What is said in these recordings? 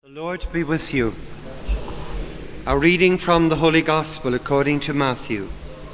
The Lord be with you. A reading from the Holy Gospel according to Matthew.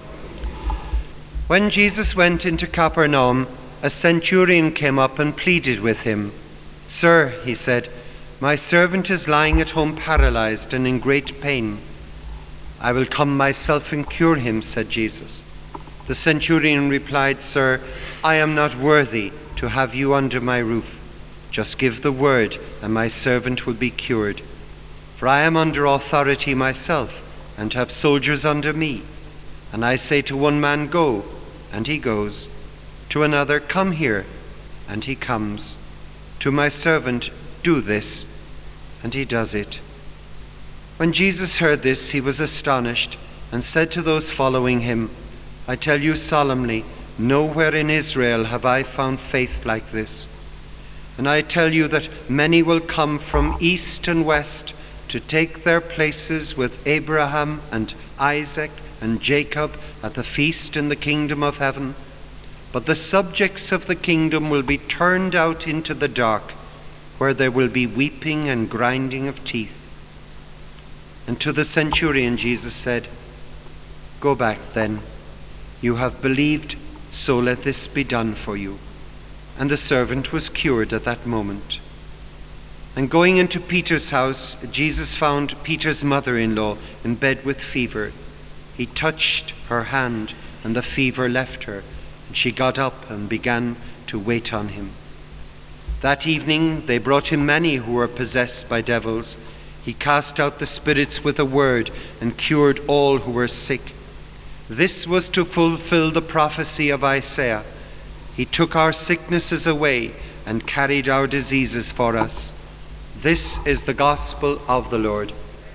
When Jesus went into Capernaum, a centurion came up and pleaded with him. "Sir," he said, "my servant is lying at home paralyzed and in great pain." "I will come myself and cure him," said Jesus. The centurion replied, "Sir, I am not worthy to have you under my roof. Just give the word, and my servant will be cured. For I am under authority myself, and have soldiers under me. And I say to one man, 'Go,' and he goes. To another, 'Come here,' and he comes. To my servant, 'Do this,' and he does it." When Jesus heard this, he was astonished, and said to those following him, "I tell you solemnly, nowhere in Israel have I found faith like this. And I tell you that many will come from east and west to take their places with Abraham and Isaac and Jacob at the feast in the kingdom of heaven. But the subjects of the kingdom will be turned out into the dark, where there will be weeping and grinding of teeth." And to the centurion Jesus said, "Go back then. You have believed, so let this be done for you." And the servant was cured at that moment. And going into Peter's house, Jesus found Peter's mother-in-law in bed with fever. He touched her hand, and the fever left her, and she got up and began to wait on him. That evening they brought him many who were possessed by devils. He cast out the spirits with a word and cured all who were sick. This was to fulfill the prophecy of Isaiah. "He took our sicknesses away and carried our diseases for us." This is the gospel of the Lord.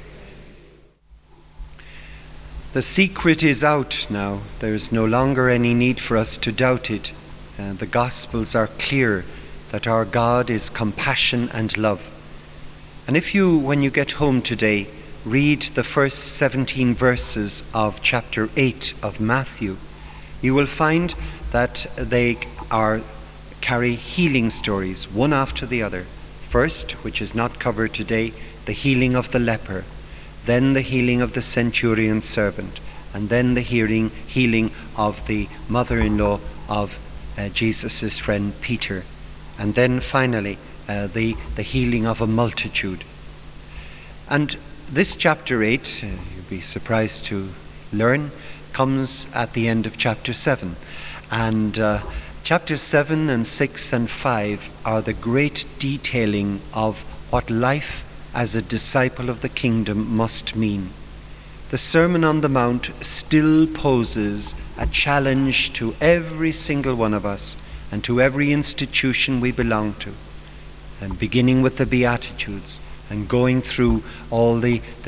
The secret is out now. There is no longer any need for us to doubt it. The Gospels are clear that our God is compassion and love. And if you, when you get home today, read the first 17 verses of chapter 8 of Matthew, you will find that they carry healing stories, one after the other. First, which is not covered today, the healing of the leper, then the healing of the centurion's servant, and then the healing of the mother-in-law of Jesus' friend Peter, and then finally the healing of a multitude. And this chapter 8, you'll be surprised to learn, comes at the end of chapter 7. And chapters 7 and 6 and 5 are the great detailing of what life as a disciple of the kingdom must mean. The Sermon on the Mount still poses a challenge to every single one of us and to every institution we belong to, and beginning with the Beatitudes and going through all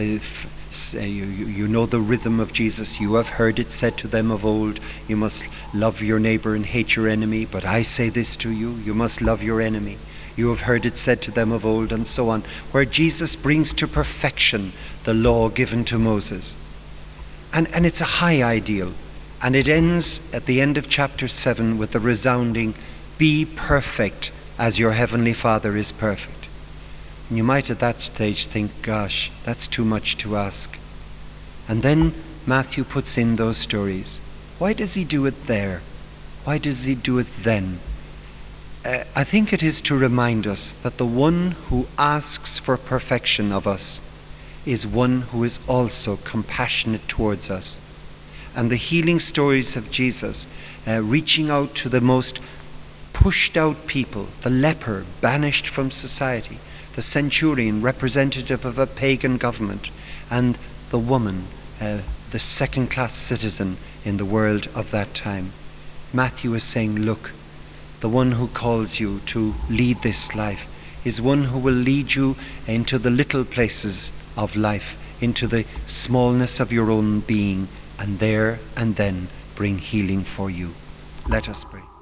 you know the rhythm of Jesus. "You have heard it said to them of old, you must love your neighbor and hate your enemy. But I say this to you, you must love your enemy. You have heard it said to them of old," and so on, where Jesus brings to perfection the law given to Moses. And it's a high ideal. And it ends at the end of chapter 7 with the resounding, "Be perfect as your heavenly Father is perfect." And you might at that stage think, gosh, that's too much to ask. And then Matthew puts in those stories. Why does he do it there? Why does he do it then? I think it is to remind us that the one who asks for perfection of us is one who is also compassionate towards us. And the healing stories of Jesus, reaching out to the most pushed out people, the leper banished from society, the centurion, representative of a pagan government, and the woman, the second-class citizen in the world of that time. Matthew is saying, look, the one who calls you to lead this life is one who will lead you into the little places of life, into the smallness of your own being, and there and then bring healing for you. Let us pray.